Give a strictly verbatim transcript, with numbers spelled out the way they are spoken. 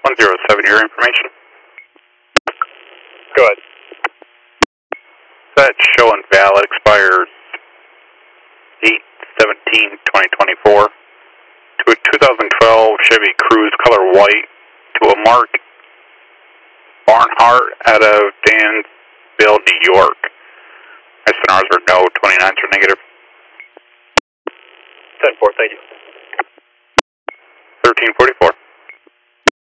one zero seven, your information. Go ahead. That showing valid expired eight seventeen twenty twenty-four to a two thousand twelve Chevy Cruze color white to a Mark Barnhart out of Danville, New York. S N Rs are no, twenty-nines are negative. ten four, thank you.